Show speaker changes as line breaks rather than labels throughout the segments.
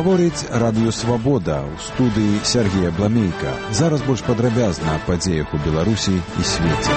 Гаворыць Радыё Свабода, у студыі Сергея Бламейка. Зараз больш падрабязна аб падзеях у Беларусі і свеце.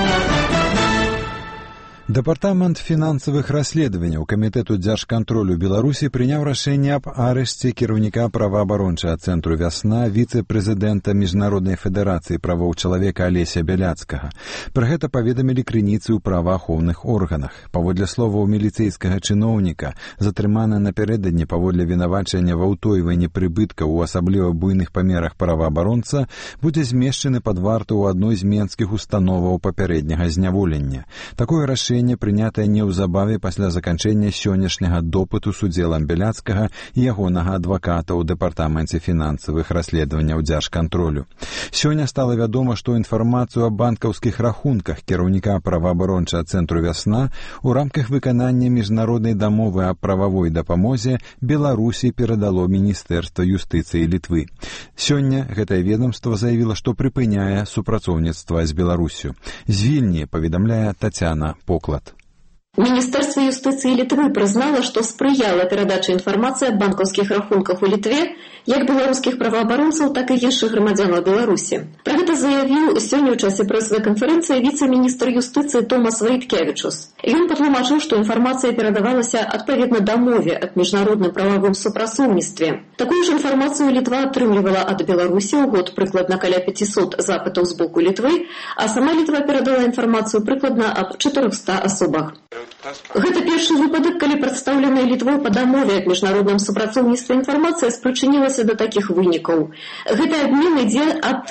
Дэпартамент фінансавых расследаванняў Камітэту дзяржкантролю Беларусі прыняў рашэнне аб арышце кіраўніка праваабарончага цэнтру «Вясна» віцэ-прэзідэнта Міжнароднай федэрацыі правоў чалавека Алеся Бяляцкага. Пра гэта паведамілі крыніцы ў праваахоўных органах. Паводле словаў міліцэйскага чыноўніка, затрыманы напярэдадні паводле вінавачання ва ўтойванні прыбыткаў у асабліва буйных памерах праваабаронца будзе змешчаны пад варту ў адной з менскіх установаў папярэдняга зняволення. Такое рашэнне прынятае неўзабаве пасля заканчэння сённяшняга допыту суддзелам Бяляцкага і ягонага адваката ў дэпартаменце фінансавых расследаванняў дзяржкантролю. Сёння стала вядома, што інфармацыю аб банкаўскіх рахунках кіраўніка праваабарончага цэнтру «Вясна» у рамках выканання міжнароднай дамовы аб прававой дапамозе Беларусі перадало Міністэрства юстыцыі Літвы. Сёння гэтае ведомства заявіла, што прыпыняе супрацоўніцтва з Беларусю. З Вільні паведамляе Тацяна Поклад.
Міністэрства юстыцыі Літвы прызнала, што спрыяла перадачы інфармацыі аб банкаўскіх рахунках у Літве як беларускіх праваабаронцаў, так і іншых грамадзянаў Беларусі. Пра гэта заявіў сёння ў часе прэсавай канферэнцыі віцэ-міністр юстыцыі Томас Вайткевічус. Ён патлумачыў, што інфармацыя перадавалася адпаведна дамове аб міжнародным прававым супрацоўніцтве. Такую ж інфармацыю Літва атрымлівала ад Беларусі ў год прыкладна каля 500 запытаў з боку Літвы, а сама Літва перадала інфармацыю прыкладна аб 400 асобах. Гэта першы выпадак, калі прадстаўленая Літвой па дамове аб міжнародным супрацоўніцтве інфармацыя спрычынілася да такіх вынікаў. Гэты абмен ідзе ад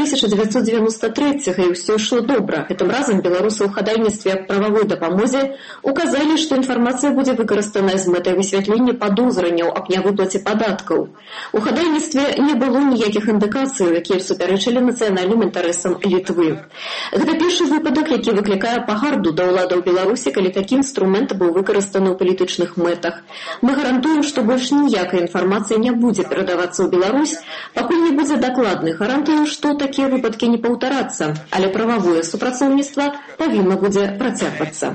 1993-го, і ўсё ішло добра. Гэтым разам беларусы ў хадайніцтве аб прававой дапамозе указалі, што інфармацыя будзе выкарыстаная з мэтай высвятлення падозрэнняў аб нявыплаце падаткаў. У хадайніцтве не было ніякіх індыкацый, якія супярэчылі нацыянальным інтарэсам Літвы. Гэта першы выпадак, які выклікае пагарду да ўладаў Беларусі, калі такі інструмент быў выкарыстаны ў палітычных мэтах. Мы гарантуем, што больш ніякай інфармацыі не будзе перадавацца ў Беларусь, пакуль не будзе дакладных гарантый, што такія выпадкі не паўтарацца, але прававое супрацоўніцтва павінна будзе працягвацца.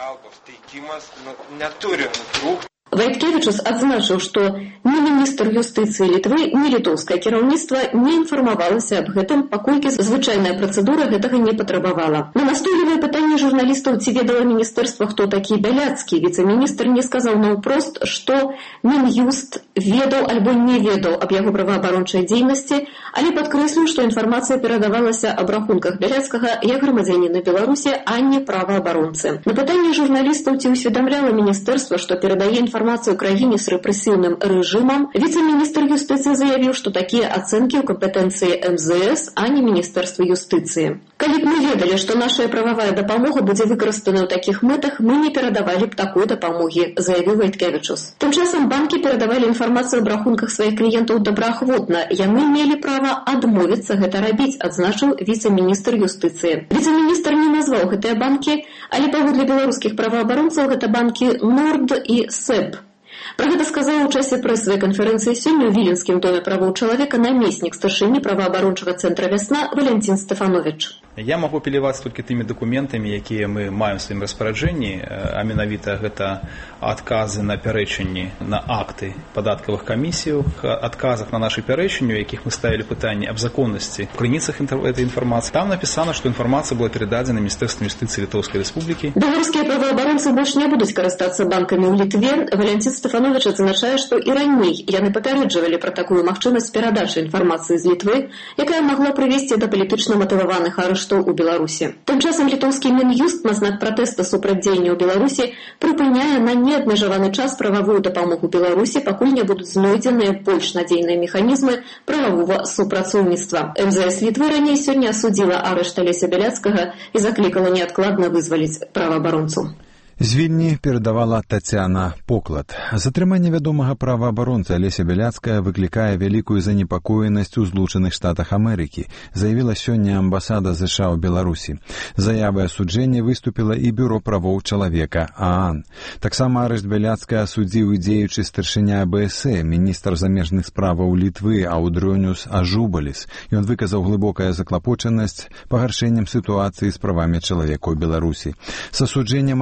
Вайткевічус адзначыў, што ні міністр юстыцыі Літвы, ні літоўскае кіраўніцтва не інфармавалася аб гэтым, паколькі звычайная працэдура гэтага не патрабавала. На настойлівае пытанне журналістаў, ці ведала міністэрства, хто такі Бяляцкі, віцэ-міністр не сказаў наўпрост, што Мін'юст ведаў альбо не ведаў аб яго праваабарончай дзейнасці, але падкрэсліў, што інфармацыя перадавалася аб рахунках Бяляцкага як грамадзяніна Беларусі, а не праваабаронцы. На пытанне журналістаў, ці ўсведамляла міністэрства, што перадае інфармацыю краіне з рэпрэсіўным рэжымам, віцэ-міністр юстыцыі заявіў, што такія ацэнкі ў кампетэнцыі МЗС, а не Міністэрства юстыцыі. Калі б мы ведалі, што наша прававая дапамога будзе выкарыстана ў такіх мэтах, мы не перадавалі б такой дапамогі, заявіў Вайткевічус. Тым часам банкі перадавалі інфармацыю аб рахунках сваіх кліентаў добраахвотна. Яны мелі права адмовіцца гэта рабіць, адзначыў віцэ-міністр юстыцыі. Віцэ-міністр не назваў гэтыя банкі, але паводле беларускіх праваабаронцаў гэта банкі Норд і СЭБ. Пра гэта сказаў у часе прэсавай канферэнцыі сёння ў Віленскім доме правоў чалавека намеснік старшыні праваабарончага цэнтра «Вясна» Валянцін Стефанович.
Я могу апеляваць толькі тымі дакументамі, якія мы маем у сваім распараджэнні, а менавіта гэта адказы на пярэчанні на акты падаткавых камісіяў, адказах на нашы пярэчанні, у якіх мы ставілі пытанні аб законнасці в крыніцах этой інфармацыі. Там напісана, што інфармацыя была перададзена Міністэрствам юстыцыі Літоўскай Рэспублікі.
Беларускія праваабаронцы больш не будуць карыстацца банкамі ў Літве. Валянцін Стефанович адзначае, што і раней яны папярэджвалі пра такую магчымасць перадачы інфармацыі з Літвы, якая магла прывесці да палітычна матываваных арыштаў у Беларусі. Тым часам літоўскі Мін'юст на знак пратэста супраць дзеянняў Беларусі прыпыняе на неабмежаваны час прававую дапамогу Беларусі, пакуль не будуць знойдзеныя больш надзейныя механізмы прававога супрацоўніцтва. МЗС Літвы раней сёння асудзіла арышт Алеся Бяляцкага і заклікала неадкладна вызваліць праваабаронцу.
З Вільні перадавала Тацяна Поклад. Затрыманне вядомага праваабаронцы Алеся Бяляцкая выклікае вялікую занепакоенасць у Злучаных Штатах Амерыкі, заявіла сёння амбасада США ў Беларусі. Заявай асуджэння выступіла і Бюро правоў чалавека ААН. Таксама арышт Бяляцкая асудзіў і дзеючы старшыня АБСЭ, міністр замежных справаў Літвы Аўдрёнюс Ажубаліс. Ён выказаў глыбокая заклапочанасць пагаршэннем сітуацыі з правамі чалавека ў Беларусі. С асуджэннем арышту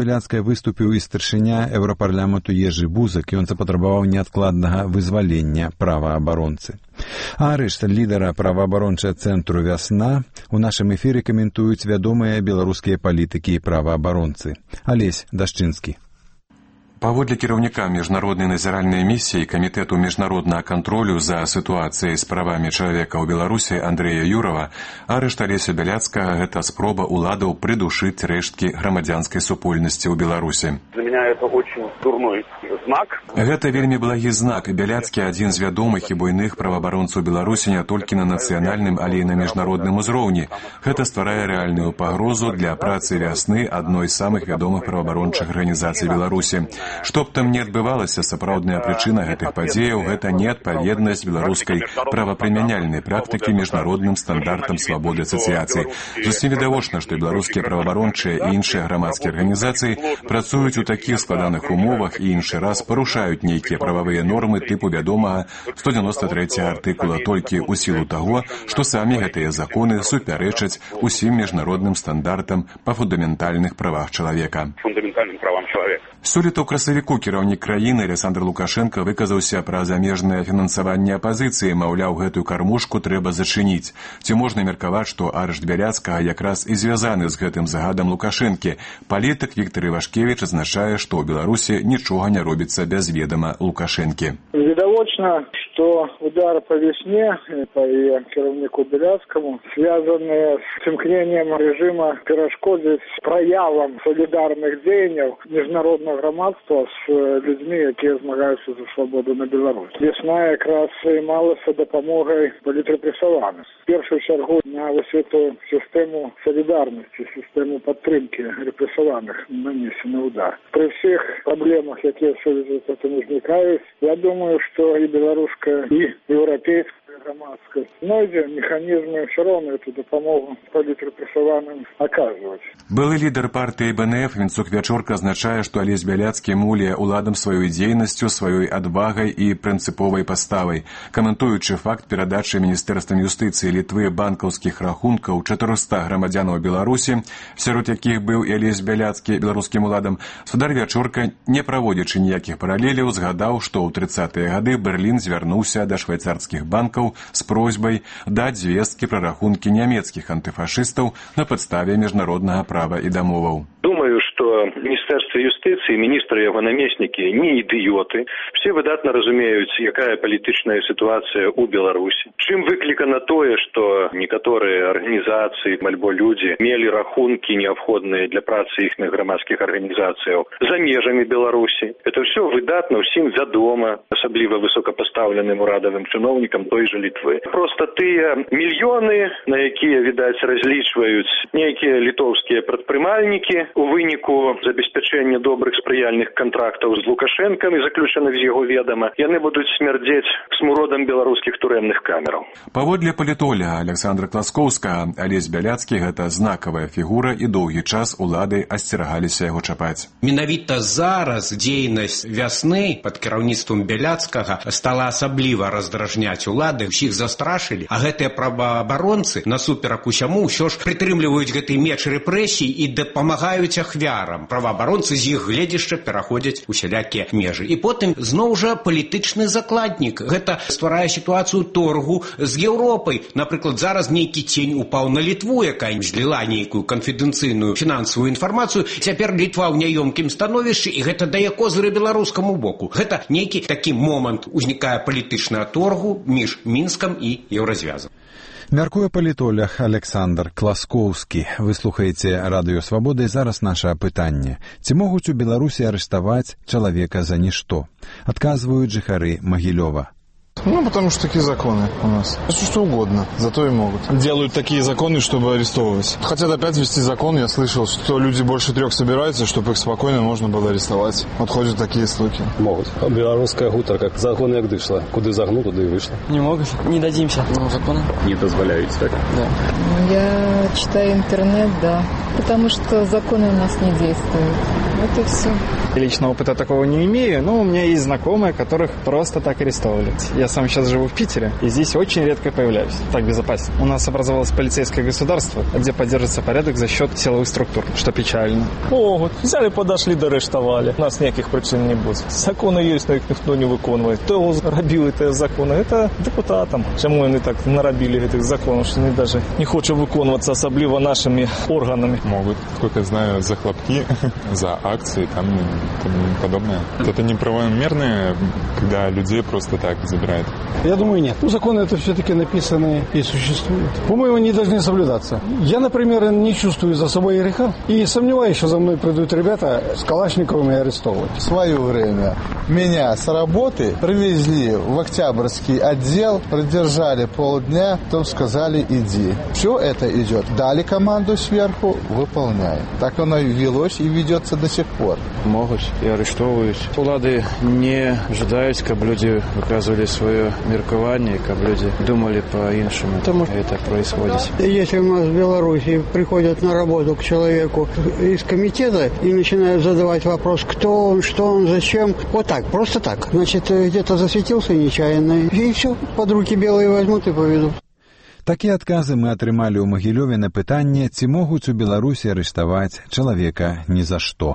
Беляцкай выступіў і старшыня еўрапарламенту Ежы Бузак, ён запатрабаваў неадкладнага вызвалення праваабаронцы. Арышт лідара праваабарончага цэнтру «Вясна» у нашым эфіры каментуюць вядомыя беларускія палітыкі і праваабаронцы. Алесь Дашчынскі.
Паводле кіраўніка міжнароднай назіральнай місіі Камітэту міжнароднага кантролю за сітуацыяй з правамі чалавека ў Беларусі Андрэя Юрова, арышт Алеся Бяляцкага – гэта спроба ўладаў прыдушыць рэшткі грамадзянскай супольнасці ў Беларусі.
Для меня это очень дурной знак.
Гэта вельмі благі знак. Бяляцкі – адзін з вядомых і буйных праваабаронцаў Беларусі не толькі на нацыянальным, але і на міжнародным узроўні. Гэта стварае рэальную пагрозу для працы «Вясны», адной з самых вядомых праваабарончых арганізацый Беларусі. Што б там не адбывалася, сапраўдная прычына гэтых падзеяў – гэта неадпаведнасць беларускай правапрымяняльнай практыкі міжнародным стандартам свабоды асацыяцыі. Зусім відавочна, што беларускія праваабарончыя і іншыя грамадскія арганізацыі працуюць у такіх складаных умовах і іншы раз парушаюць нейкія прававыя нормы тыпу вядомага 193 артыкула толькі ў сілу таго, што самі гэтыя законы супярэчаць усім міжнародным стандартам па фундаментальных правах чалавека. Сёлета ў красавіку кіраўнік краіны Александр Лукашенко выказаўся пра замежнае фінансаванне апазіцыі, маўляў, гэтую кармушку трэба зачыніць. Ці можна меркаваць, што арышт Бяляцкага якраз і звязаны з гэтым загадам Лукашэнкі? Палітык Віктор Івашкевіч адзначае, што ў Беларусі нічога не робіцца без ведама Лукашэнкі.
Відавочна, что удар по Весне, по кіраўніку Беляцкому, связанные с имкнением режима перашкодзіць проявам солидарных дзеянняў международного громадства с людьми, якія змагаюцца за свободу на Беларусь. Весна якраз займалася дапамогай палітрепрэсаваных. В першую чаргу на эту систему солидарности, систему поддержки репрессованных нанесен удар. При всех проблемах, якія с этим возникают, я думаю, что и белорусская, и европейская громадская знойдзе механизмы все равно эту допомогу палітрепрэсаваным оказывать.
Былы лідар партыі БНФ Вінцук Вячорка азначае, што Алесь Бяляцкі муляе уладам сваёй дзейнасцю, сваёй адвагай і прынцыповай паставай. Каментуючы факт перадачы Міністэрствам юстыцыі Літвы банкаўскіх рахункаў 400 грамадзянаў Беларусі, сярод якіх быў і Алесь Бяляцкі беларускім уладам, судар Вячорка, не праводзячы ніякіх паралеляў, згадаў, што ў 30-е гады Берлін звярнуўся да швайцарскіх банкаў з просьбай даць звесткі пра рахункі нямецкіх антыфашыстаў на падставе міжнароднага права і дамоваў.
Думаю, что Министерство юстиции, министры и его наместники не идиоты. Все выдатно разумеют, якая політичная ситуация у Беларуси. Чим выкликано тое, что некоторые организации, альбо люди, мели рахунки необходные для працы их громадских организаций за межами Беларуси. Это все выдатно всем вядома, особливо высокопоставленным урадовым чиновникам той же Литвы. Просто тыя мільёны, на якія, відаць, разлічваюць некие литовские предпрымальнікі, у выніку забеспячэння добрых спрыяльных контрактаў з Лукашэнкам і заключаных з яго ведама, яны будуць смярдзець смуродам беларускіх турэмных камераў.
Паводле палітоляга Александра Класкоўскага, Алесь Бяляцкі – гэта знакавая фігура, і доўгі час улады асцерагаліся яго чапаць.
Менавіта зараз дзейнасць Вясны пад кіраўніцтвам Бяляцкага стала асабліва раздражняць улады, усіх застрашылі, а гэтыя праваабаронцы насуперак усяму ўсё ж прытрымліваюць гэты меч рэпрэсій і дапамагаюць ахвярам. Праваабаронцы з іх гледзяшча пераходзяць усялякія межы. І потым зноў жа палітычны закладнік. Гэта стварае сітуацыю торгу з Еўропай. Напрыклад, зараз нейкі цень упаў на Літву, якая зліла нейкую канфідэнцыйную фінансавую інфармацыю. Цяпер Літва ў няёмкім становішчы, і гэта дае козыры беларускаму боку. Гэта нейкі такі момант узнікае палітычнага торгу між Мінскам і Еўразвязам.
Мяркуе палітолог Александр Класкоўскі. Вы слухаеце Радыё Свабода, і зараз наша пытанне. Ці могуць у Беларусі арыштаваць чалавека за нішто? Адказваюць жыхары Магілёва.
Ну, потому что такие законы у нас. Что угодно, зато и могут. Делают такие законы, чтобы арестовывать. Хотят опять ввести закон, я слышал, что люди больше 3 собираются, чтобы их спокойно можно было арестовать. Вот ходят такие слухи.
Могут. Белорусская гутарка. Закон як дышла. Куды загнул, туда и вышло.
Не могут. Не дадимся. Ну, законы.
Не дозволяют, так?
Да.
Я читаю интернет, да.
Потому что законы у нас не действуют. Вот и все.
Лично опыта такого не имею, но у меня есть знакомые, которых просто так арестовывали. Я сам сейчас живу в Питере, и здесь очень редко появляюсь. Так безопасно. У нас образовалось полицейское государство, где поддерживается порядок за счет силовых структур, что печально.
Могут. Взяли, подошли, доарештовали. У нас ніяких причин не буде. Закони є, но їх ніхто не виконує. Хто робив ці закони? Це депутатам. Чому вони так наробили цих законів, що вони навіть не хочуть виконуватися, особливо нашими органами?
Могут, сколько знаю, за хлопки, за акции, там подобное. Это неправомерно, когда людей просто так забирают.
Я думаю, нет. Законы это все-таки написаны и существуют. По-моему, они должны соблюдаться. Я, например, не чувствую за собой греха и сомневаюсь, что за мной придут ребята с калашниковыми арестовывать.
В свое время меня с работы привезли в Октябрьский отдел, продержали полдня, потом сказали иди. Все это идет. Дали команду сверху, выполняем. Так оно и велось и ведется до сих пор.
Могут и арестовывают. Улады не ожидают, чтобы люди выказывали свое меркование, чтобы люди думали по-иншему. Потому это происходит.
Если у нас в Беларуси приходят на работу к человеку из комитета и начинают задавать вопрос, кто он, что он, зачем, вот так, просто так. Значит, где-то засветился нечаянно, и все, под руки белые возьмут и поведут.
Такія адказы мы атрымалі ў Магілёве на пытанне, ці могуць у Беларусі арыштаваць чалавека ні за што.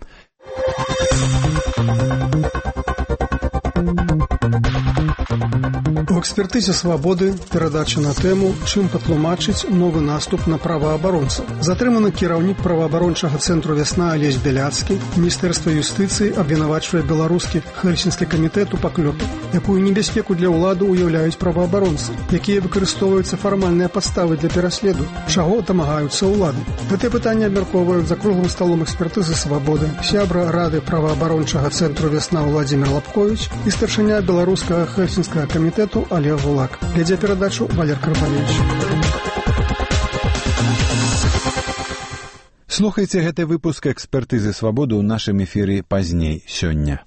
У экспертызе «Свабоды» перадача на тэму «Чым патлумачыць новы наступ на праваабаронцаў». Затрыманы кіраўнік праваабарончага цэнтру «Вясна» Алесь Бяляцкі. Міністэрства юстыцыі абвінавачвае беларускі Хельсінскі камітэт у паклёпе. Якую небяспеку для ўлады ўяўляюць праваабаронцы, якія выкарыстоўваюцца фармальныя падставы для пераследу, чаго дамагаюцца ўлады. Гэтае пытанне абмяркоўваюць за круглым сталом экспертызы «Свабоды» сябра Рады праваабарончага цэнтру «Вясна» Владзімир Лапковіч і старшыня беларускага Хельсінскага камітэту Олег Гулак. Глядя передачу Валер Карпавевич.
Слухайте гэты выпуск экспертызы «Свабоды» ў нашым эфіры пазней сёння.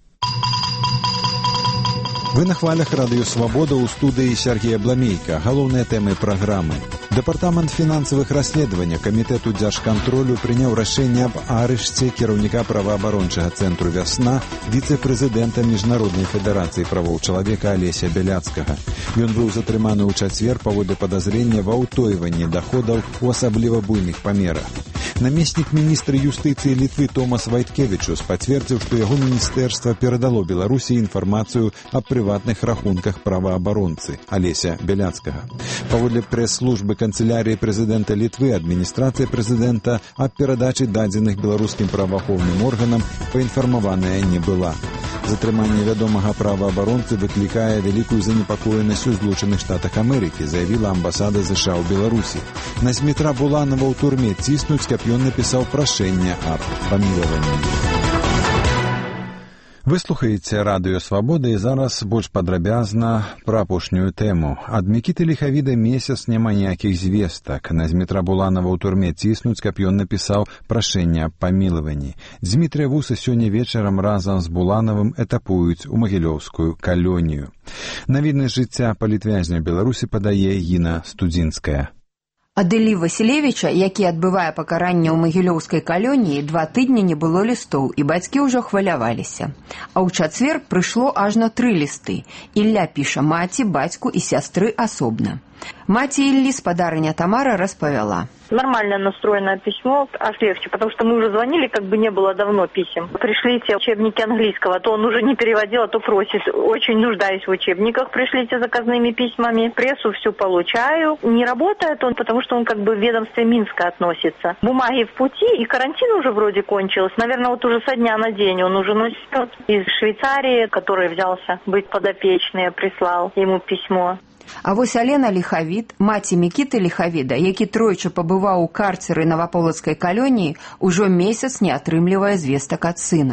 Вы на хвалях радыё «Свабода» ў студыі Сергея Бламейка. Галоўныя тэмы праграмы. Дэпартамент фінансавых расследаванняў Камітэту дзяржкантролю прыняў рашэнне аб арышце кіраўніка праваабарончага цэнтру «Вясна», віцэ-прэзідэнта Міжнароднай федэрацыі правоў чалавека Алеся Бяляцкага. Ён быў затрыманы ў чацвер паводле падазрення ва ўтойванні даходаў у асабліва буйных памерах. Намеснік міністра юстыцыі Літвы Томас Вайткевічус пацвердзіў, што яго міністэрства перадало Беларусі інфармацыю аб прыватных рахунках праваабаронцы Алеся Бяляцкага. Паводле прэс-службы канцылярыі прэзідэнта Літвы адміністрацыя прэзідэнта аб перадачы дадзеных беларускім праваахоўным органам паінфармаваная не была. Затрыманне вядомага праваабаронцы выклікае вялікую занепакоенасць у Злучаных Штатах Амерыкі, заявіла амбасада США ў Беларусі. На Змітра Буланова ў турме ціснуць, каб ён напісаў прашэнне аб памілаванні. Вы слухаеце радыё «Свабода» і зараз больш падрабязна пра апошнюю тэму. Ад Мікіты Ліхавіда месяц няма ніякіх звестак. На Змітра Буланова ў турме ціснуць, каб ён напісаў прашэнне аб памілаванні. Дзмітрыя Вуса сёння вечарам разам з Буланавым этапуюць у магілёўскую калонію. Навіднасць жыцця палітвязня Беларусі падае Гіна Студзінская.
Ад Іллі Васілевіча, які адбывае пакаранне ў магілёўскай калоніі, 2 тыдні не было лістоў, і бацькі ўжо хваляваліся. А ў чацвер прыйшло ажно 3 лісты. Ілля піша маці, бацьку і сястры асобна. Маці Іллі, спадарыня Тамара, распавяла.
Нормально настроенное письмо, аж легче, потому что мы уже звонили, как бы не было давно писем. Пришлите учебники английского, то он уже не переводил, а то просит. Очень нуждаюсь в учебниках, пришлите заказными письмами. Прессу всю получаю. Не работает он, потому что он как бы в ведомстве Минска относится. Бумаги в пути, и карантин уже вроде кончился. Наверное, вот уже со дня на день он уже носит из Швейцарии, который взялся быть подопечный, прислал ему письмо.
А вось Алена Ліхавід, маці Мікіты Ліхавіда, які тройчы пабываў у карцеры Наваполацкай калоніі, ужо месяц не атрымлівае звестак ад сына.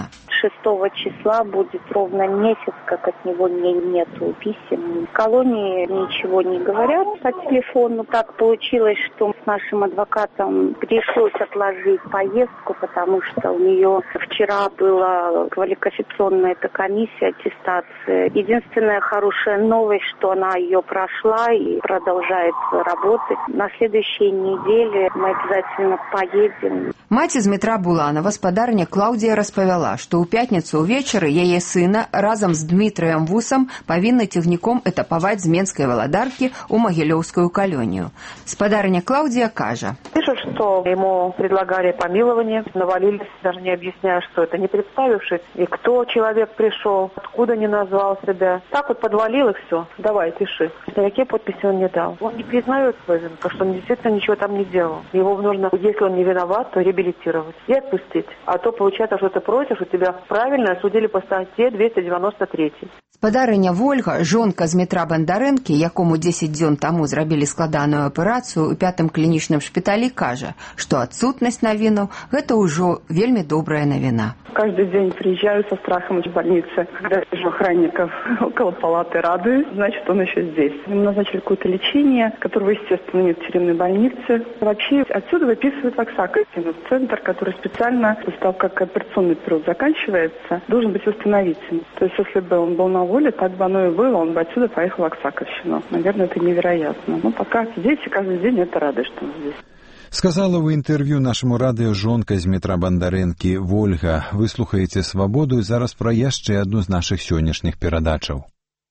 6 числа будет ровно месяц, как от него нету писем. В колонии ничего не говорят по телефону. Так получилось, что с нашим адвокатом пришлось отложить поездку, потому что у нее вчера была квалификационная комиссия, аттестация. Единственная хорошая новость, что она ее прошла и продолжает работать. На следующей неделе мы обязательно поедем.
Маці з Дмітра Буланова, спадарня Клаўдія, распавяла, што ў пятніцу ўвечары яе сына разам з Дмітрыем Вусам павінны цягніком этапаваць з Менскай Валадаркі ў Магілёўскую калонію. Спадарня Клаўдія кажа:
«Пишут, что ему предлагали помилование, навалились, даже не объясняя, что это, не представившись, и кто человек пришел, откуда не назвал себя. Так вот подвалил и все. Давай, пиши. Никакие подписи он не дал. Он не признает свою вину, потому что он действительно ничего там не делал. Его нужно, если он не виноват, то реабилитировать и отпустить. А то получается, что ты просишь, что тебя правильно осудили по статье 293.
Спадарыня Вольга, жонка Дмітра Бандарэнкі, якому 10 дзён таму зрабілі складаную аперацыю ў 5-м клінічным шпіталі, кажа, што адсутнасць навінаў – гэта ўжо вельмі добрая навіна.
Каждый день приезжаю со страхом из больницы. Когда вижу охранников около палаты, радуюсь, значит, он еще здесь. Ему назначили какое-то лечение, которого, естественно, нет в тюремной больнице. Вообще отсюда выписывают оксакотин, центр, который специально, после того, как операционный период заканчивается, должен быть восстановительным. То есть, если бы он был на воле, так бы оно и было, он бы отсюда поехал в Оксаковщину. Наверное, это невероятно. Но пока здесь, и каждый день это радость, что он здесь.
Сказала ў інтэрв'ю нашаму радыё жонка Дмітра Бандарэнкі Вольга. Вы слухаеце «Свабоду» і зараз пра яшчэ адну з нашых сённяшніх перадачаў.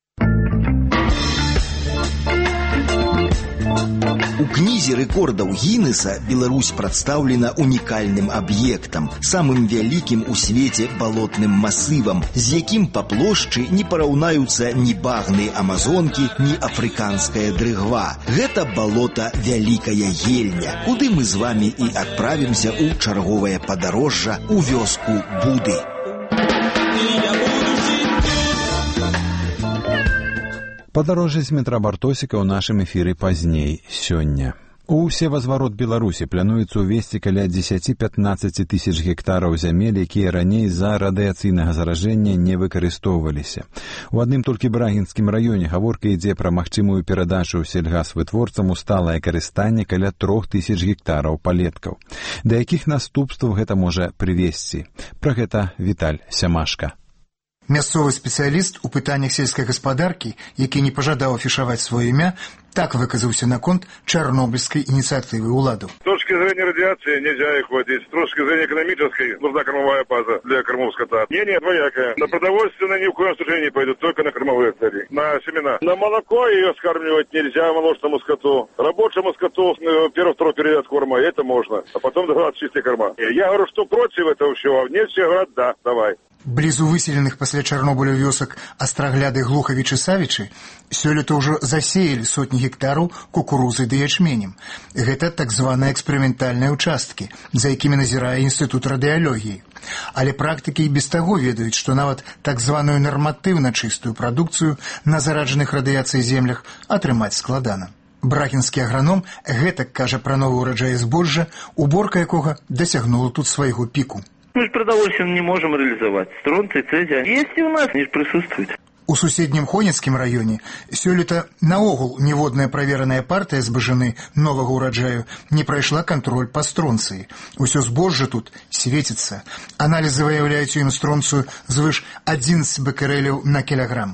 У кнізе рэкордаў Гіннеса Беларусь прадстаўлена унікальным аб'ектам, самым вялікім у свеце балотным масывам, з якім па плошчы не параўнаюцца ні багны Амазонкі, ні афрыканская дрыгва. Гэта балота Вялікая Ельня, куды мы з вамі і адправімся ў чарговае падарожжа ў вёску Буды.
Падарожжа Дмітра Бартосіка ў нашым эфіры пазней сёння. У севазварот Беларусі плануецца ўвесці каля 10-15 тысяч гектараў зямель, якія раней з-за радыяцыйнага заражэння не выкарыстоўваліся. У адным толькі Брагінскім раёне гаворка ідзе пра магчымую перадачу сельгасвытворцам у сталае карыстанне каля 3000 гектараў палеткаў. Да якіх наступстваў гэта можа прывесці? Пра гэта Віталь Сямашка.
Мясцовы спецыяліст у пытаннях сельскай гаспадаркі, які не пажадаў афішаваць сваё імя, так выказаўся наконт чарнобыльской инициативы уладов.
С точки зрения радиации нельзя их вводить. С точки зрения экономической нужна кормовая база для кормов скота. Мнение двоякое. На продовольственное ни в коем случае не пойдут, только на кормовые цели. На семена. На молоко ее скармливать нельзя молочному скоту. Рабочему скоту первый-второй период корма, это можно. А потом давать чистые корма. Я говорю, что против этого всего. Нет, все говорят, да, давай.
Блізу выселеных пасля Чарнобыля вёсак Астрагляды, Глухавіч і Савічы сёлета ўжо засеялі сотні гектараў кукурузы ды ячменем. Гэта так званыя эксперыментальныя ўчасткі, за якімі назірае Інстытут радыялогіі. Але практыкі і без таго ведаюць, што нават так званую нарматыўна чыстую прадукцыю на зараджаных радыяцыяй землях атрымаць складана. Брагінскі аграном гэтак кажа пра новы ўраджай збожжа, уборка якога дасягнула тут свайго піку.
Мы же продовольствие не можем реализовать. Стронций, цезия. Есть и у нас, они присутствуют.
У суседнім Хонецкім раёне сёлета наогул ніводная правераная партыя збажыны новага ўраджаю не прайшла кантроль па стронцыі. Усё збожжа тут свеціцца. Аналізы выяўляюць у ім стронцыю звыш 11 беккереляў на килограмм.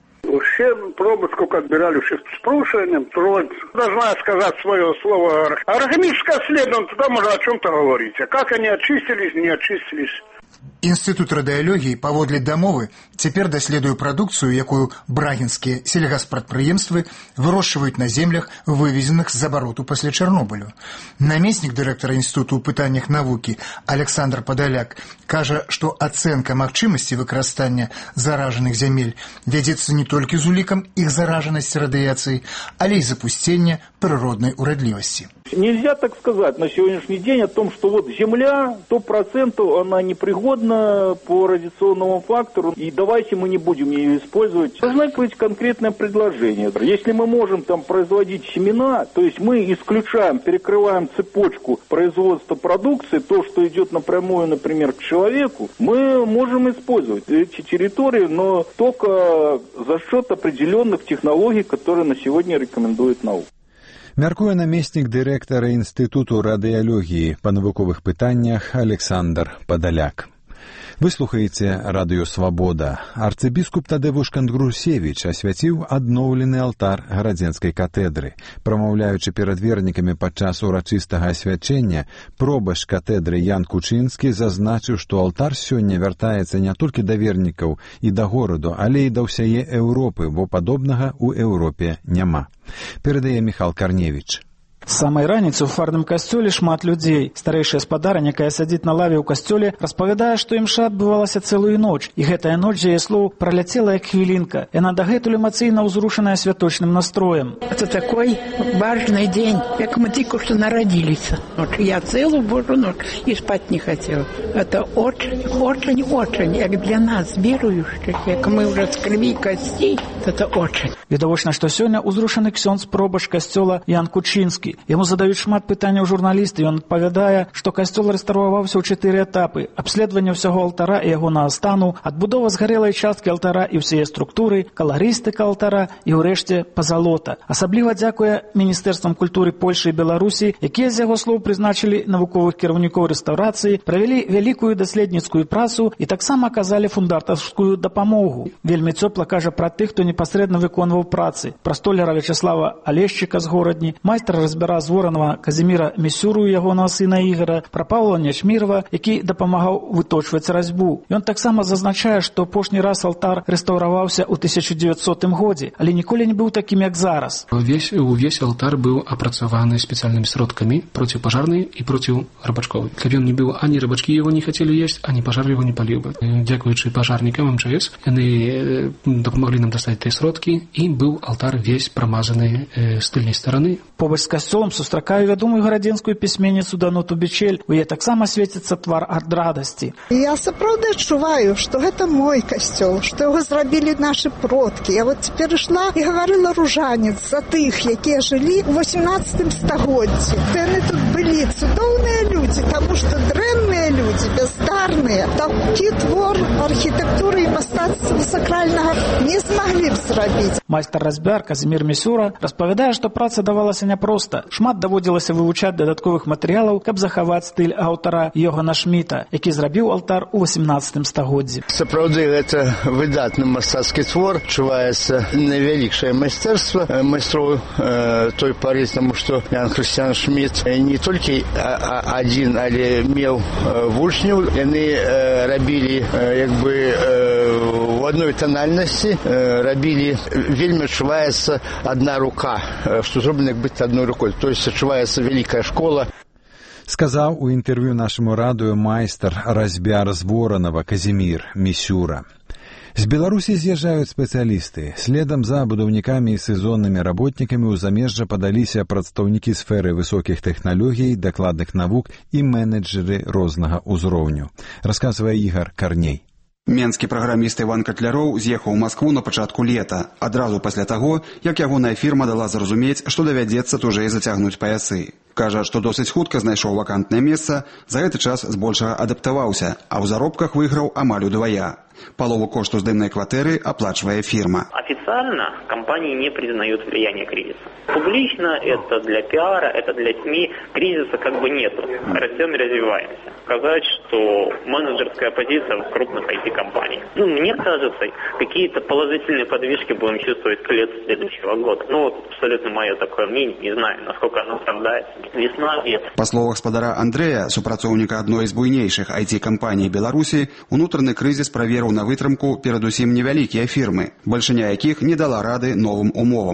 Все пробы, сколько отбирали, все с прошлым, должна сказать свое слово. Органическое исследование, тогда можно о чем-то говорить. А как они очистились, не очистились.
Інстытут радыялогіі паводле дамовы цяпер даследуе прадукцыю, якую брагінскія сельгаспрадпрыемствы вырошчваюць на землях, вывезеных з абароту пасля Чарнобылю. Намеснік дырэктара інстытуту ў пытаннях навукі Александр Падаляк кажа, што ацэнка магчымасці выкарыстання заражаных зямель вядзецца не толькі з улікам іх заражанасці радыяцыяй, але і запусцення прыроднай урадлівасці.
Нельзя так сказать на сегодняшний день о том, что вот земля 100% она непригодна
именно по радиационному фактору, и давайте мы не будем ее использовать. Должно быть конкретное предложение. Если мы можем там производить семена, то есть мы исключаем, перекрываем цепочку производства продукции, то, что идет напрямую, например, к человеку, мы можем использовать эти территории, но только за счет определенных технологий, которые на сегодня рекомендует наука.
Мяркуе намеснік дырэктара Інстытуту радыялогіі па навуковых пытаннях Александр Падаляк. Вы слухаеце радыё «Свабода». Арцыбіскуп Тадевуш Кангрусевіч асвяціў адноўлены алтар гарадзенскай катэдры. Прамаўляючы перад вернікамі падчас урачыстага асвячэння, пробашч катэдры Ян Кучынскі зазначыў, што алтар сёння вяртаецца не толькі да вернікаў і да гораду, але і да ўсяе Еўропы, бо падобнага ў Еўропе няма. Перадае Міхал Карневіч.
З самай раніцы ў фарным касцёле шмат людзей. Старэйшая спадарня, якая сядзіць на лаве ў касцёле, распавядае, што імша адбывалася цэлую ноч, і гэтая ноч, яе слоў, праляцела як хвілінка. Яна дагэтуль эмацыйна ўзрушаная святочным настроем.
Это такой важный день, как мы только что народились. Я целую Божью ночь и спать не хотела. Это очень, очень, очень, как для нас, верующих, как мы уже с крови и костей, это очень.
Відавочна, што сёння ўзрушаны ксёндз пробашч касцёла Ян Кучынскі. Яму задаюць шмат пытанняў журналісты, і ён адпавядае, што касцёл рэстаўраваўся ў 4 этапы: абследаванне ўсяго алтара і ягонага стану, адбудова згарэлай часткі алтара і ўсе структуры, калагрыстыка алтара і ўрэшце пазалота. Асабліва дзякуе міністэрствам культуры Польшы і Беларусі, якія, з яго слоў, прызначылі навуковых кіраўнікоў рэстаўрацыі, правялі вялікую даследніцкую працу і таксама аказалі фундатарскую дапамогу. Вельмі цёпла кажа пра тых, хто непасрэдна выконваў працы: пра столяра Вячеслава Алешчыка з Горадні, майстра разбіра з Воранова Казіміра Місюру, ягонага сына Ігора, пра Павла Нячмірова, які дапамагаў выточваць разьбу. Ён таксама зазначае, што апошні раз алтар рэстаўраваўся ў 1900 годзе, але ніколі не быў такім, як зараз.
Увесь алтар быў апрацаваны спецыяльнымі сродкамі проціпажарнай і процірабачковай. Каб ён не быў, ані рабачкі яго не хацелі есць, ані пажар яго не паліў бы. Дзякуючы пажарнікам МЧС, яны дапамаглі нам дастаць тыя сродкі, і быў алтар весь прамазаны з тыльнай стараны.
Побач з касцёлам сустракаю вядомую гарадзенскую пісьменніцу Дануту Бичель. У яе таксама свеціцца твар ад радасці.
Я сапраўды адчуваю, што гэта мой касцёл, што яго зрабілі нашы продкі. Я вот цяпер ішла і гаварыла ружанец за тых, якія жылі ў 18 стагоддзі. Яны тут былі цудоўныя людзі, таму што дрэнныя людзі, бяздарныя, такі твор архітэктуры і мастацтва сакральнага не змаглі б зрабіць.
Майстар-разьбяр Казімір Місюра распавядае, што праца давалася няпроста. Шмат даводзілася вывучаць дадатковых матэрыялаў, каб захаваць стыль аўтара Йогана Шміта, які зрабіў алтар у 18 стагоддзі.
Сапраўды, гэта выдатны мастацкі твор, чуваецца найвялікшае майстэрства майстроў той пары, таму што Ян Хрысціян Шміт не толькі адзін, але меў вучняў. Яны рабілі як бы в одной тональнасці, рабілі, вельмі адчуваецца адна рука, што зроблена як быць адной рукой. То есть адчуваецца вялікая школа.
Сказаў у інтэрв'ю нашаму радыё майстар-разьбяр з Воранова Казімір Місюра. З Беларусі з'язджаюць спецыялісты. Следам за будаўнікамі і сезоннымі работнікамі ў замежжа падаліся прадстаўнікі сферы высокіх тэхналогій, дакладных навук і менеджеры рознага ўзроўню. Расказвае Ігар Карней.
Менскі праграміст Іван Катляроў з'ехаў у Маскву на пачатку лета, адразу пасля таго, як ягоная фірма дала зразумець, што давядзецца тужэй зацягнуць паясы. Кажа, што досыць хутка знайшоў вакантнае месца, за гэты час збольшага адаптаваўся, а ў заробках выйграў амаль удвая. Полову кошту сдымной квартиры оплачивает фирма.
Официально компании не признают влияние кризиса. Публично это для пиара, это для СМИ. Кризиса как бы нету. Растем и развиваемся. Сказать, что менеджерская позиция в крупных IT-компаниях. Мне кажется, какие-то положительные подвижки будем чувствовать к лету следующего года. Абсолютно мое такое мнение. Не знаю, насколько оно оправдается. Весна, лето.
По словах спадара Андрея, супрацоўніка адной з буйнейшых IT-кампаній Беларусі, унутраны крызіс праверыў на вытрымку перадусім невялікія фірмы, бальшыня якіх не дала рады новым умовам.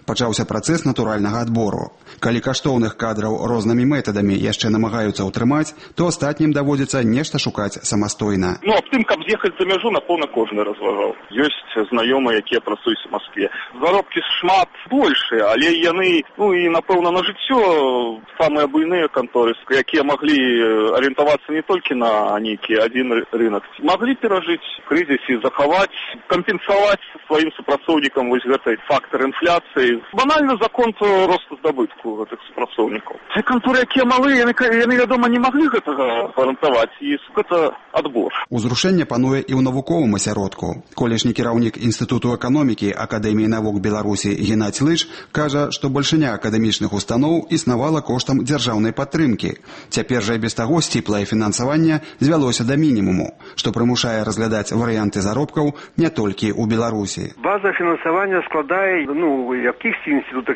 пачаўся працэс натуральнага адбору. Калі каштоўных кадраў рознымі метадамі яшчэ намагаюцца ўтрымаць, то астатнім даводзіцца нешта шукаць самастойна.
Аб тым, каб з'ехаць за мяжу, напэўна, кожны разважаў. Ёсць знаёмыя, якія працуюць у Маскве. Заробкі шмат большыя, але яны, і, напэўна, на жыццё самыя буйныя канторы, якія маглі арыентавацца не толькі на нейкі адзін рынок, маглі перажыць крызіс і захаваць, кампенсаваць сваім супрацоўнікам вось гэтай фактор інфляцыі. Банальна закон росту здабытку гэтых супрацоўнікаў. Ці канторы, якія малыя, яны, вядома, не маглі гэтага гарантаваць, і гэта адбор.
Узрушэнне пануе і ў навуковым асяродку. Колішні кіраўнік Інстытуту эканомікі Акадэміі навук Беларусі Геннадзь Лыч кажа, што бальшыня акадэмічных устаноў існавала коштам дзяржаўнай падтрымкі. Цяпер жа і без таго сціплае фінансаванне звялося да мінімуму, што прымушае разглядаць варыянты заробкаў не толькі ў Беларусі.
База фінансавання складае, у якихось інстытутах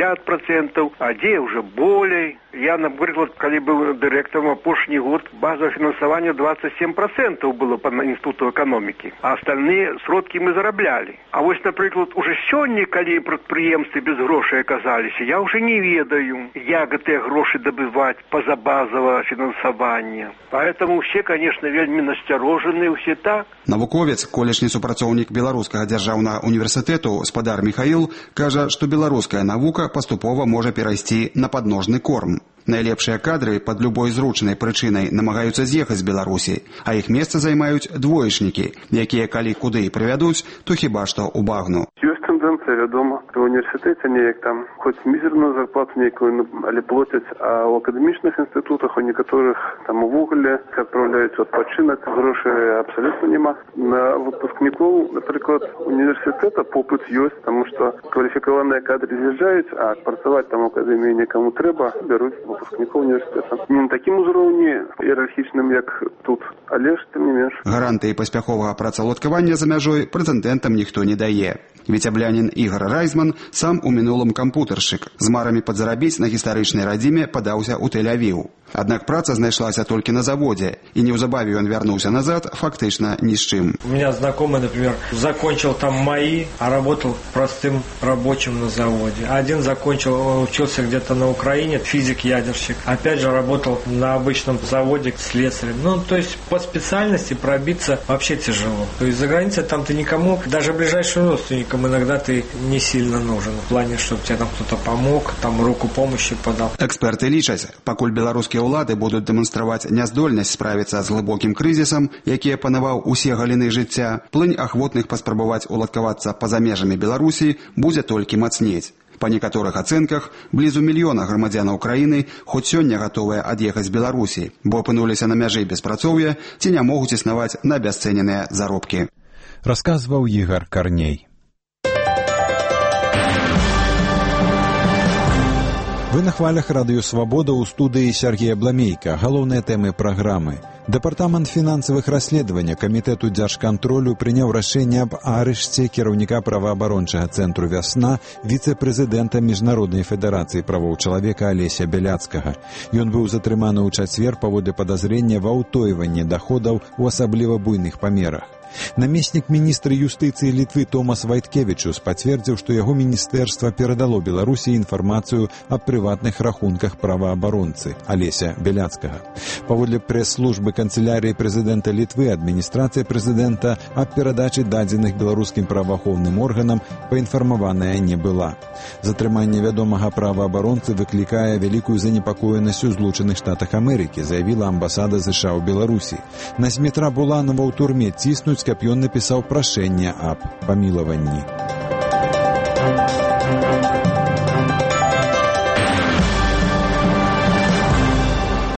50%, а дзе ўжо болей. Я, напрыклад, калі быў дырэктарам апошні год, база фінансавання 27% было па Інстытуту эканомікі, а астальныя сродкі мы зараблялі. А вось, напрыклад, уже сёння, калі прадпрыемствы без грошай аказаліся, я ўжо не ведаю, як гэтыя грошы дабываць пазабазавага фінансавання. Поэтому все, конечно, вельмі насцярожаны, усе так.
Навуковец, колішні супрацоўнік Беларускага дзяржаўнага універсітэту спадар Міхаіл, кажа, што беларуская навука паступова можа перайсці на падножны корм. Найлепшыя кадры пад любой зручнай прычынай намагаюцца з'ехаць з Беларусі, а іх месца займаюць двоечнікі, якія калі куды і прывядуць, то хіба што ў багну.
Ёсць тэндэнцыя, вядома, у універсітэце неяк там хоць мізерную зарплату нейкую, але плоцяць, а ў акадэмічных інстытутах у некаторых там увогуле адпраўляюць у адпачынак, грошай абсалютна няма. На выпускнікоў, напрыклад, універсітэта попыт ёсць, таму што кваліфікаваныя кадры з'язджаюць, а працаваць там у акадэміі некаму трэба, бяруць выпускнікоў універсітэта. Не на такім узроўні іерархічным, як тут, але ж тым не менш.
Гарантыі паспяховага працаўладкавання за мяжой прэтэндэнтам ніхто не дае. Віцяблянін Ігор Райзман сам у мінулым кампутаршчык. З марамі падзарабіць на гістарычнай радзіме падаўся ў Тель-Авіў. Аднак праца знайшлася толькі на заводзе, і неўзабаве ён вярнуўся назад фактычна ні з чым.
У меня знакомый, например, закончил там МАИ, а работал простым рабочим на заводе. Один закончил, учился где-то на Украине, физик-ядерщик. Опять же работал на обычном заводе слесарем. То есть по специальности пробиться вообще тяжело. То есть за границей там ты никому, даже ближайшим родственникам иногда ты не сильно нужен. В плане, чтобы тебе там кто-то помог, там руку помощи подал.
Эксперты лічаць, пакуль беларускія ўлады будуць дэманстраваць няздольнасць справіцца з глыбокім крызісам, які апанаваў усе галіны жыцця, плынь ахвотных паспрабаваць уладкавацца па-за межамі Беларусі будзе толькі мацнець. Па некаторых ацэнках, блізу мільёна грамадзянаў краіны хоць сёння гатовыя ад'ехаць з Беларусі, бо апынуліся на мяжы беспрацоўя ці не могуць існаваць на абясцэненыя заробкі.
Расказваў Ігор Карней. Вы на хвалях радыё «Свабода» ў студыі Сергея Бламейка. Галоўныя тэмы праграмы. Дэпартамент фінансавых расследавання Камітэту дзяржкантролю прыняў рашэнне аб арышце кіраўніка праваабарончага цэнтру «Вясна» віцэ-прэзідэнта Міжнароднай федэрацыі правоў чалавека Алеся Бяляцкага. Ён быў затрыманы ў чацвер паводле падазрення ва ўтойванні даходаў у асабліва буйных памерах. Намеснік міністра юстыцыі Літвы Томас Вайткевічус пацвердзіў, што яго міністэрства перадало Беларусі інфармацыю аб прыватных рахунках праваабаронцы Алеся Бяляцкага. Паводле прэс-службы канцылярыі прэзідэнта Літвы адміністрацыя прэзідэнта аб перадачы дадзеных беларускім праваахоўным органам паінфармаваная не была. Затрыманне вядомага праваабаронцы выклікае вялікую занепакоенасць у Злучаных Штатах Амерыкі, заявіла амбасада США ў Беларусі. На Змітра Буланова ў турме ціснуць, каб ён напісаў прашэнне аб памілаванні.